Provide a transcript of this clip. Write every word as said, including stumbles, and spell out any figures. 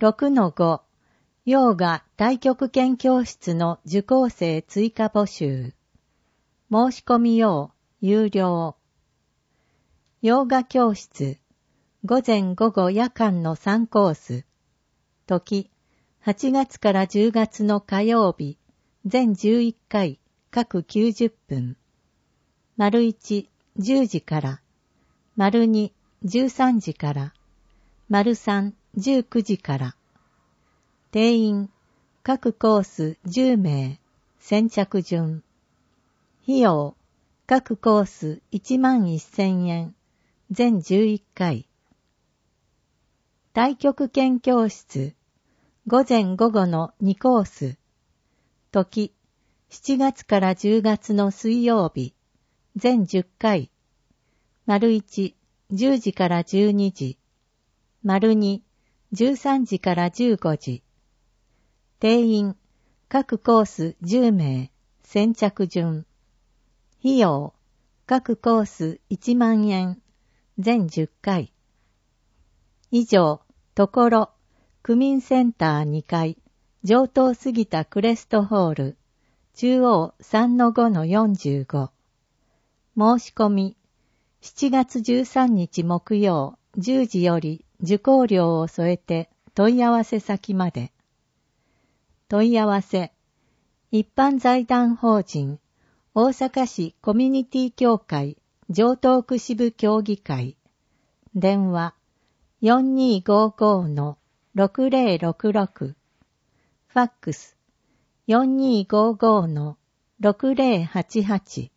ろくのご ヨーガ太極拳教室の受講生追加募集。申し込み用有料。ヨーガ教室午前午後夜間のさんコース。時はちがつからじゅうがつの火曜日全じゅういっかい各きゅうじゅっぷん。丸いち、じゅうじから。丸に、じゅうさんじから。丸さん、じゅうくじから。定員、各コースじゅうめい、先着順。費用、各コースいちまんせんえん、全じゅういっかい。太極拳教室、午前午後のにコース。時、しちがつからじゅうがつの水曜日、全じゅっかい。丸いち、じゅうじからじゅうにじ。丸に、じゅうさんじからじゅうごじ。定員、各コースじゅうめい、先着順。費用、各コースいちまんえん、全じゅっかい。以上、ところ、区民センターにかい、上東杉田クレストホール、中央 さんのごのよんじゅうご。申し込み、しちがつじゅうさんにち木曜じゅうじより受講料を添えて問い合わせ先まで。問い合わせ、一般財団法人、大阪市コミュニティ協会城東区支部協議会。電話、よんにーごーごーのろくぜろろくろく。ファックス、よんにーごーごーのろくぜろはちはち。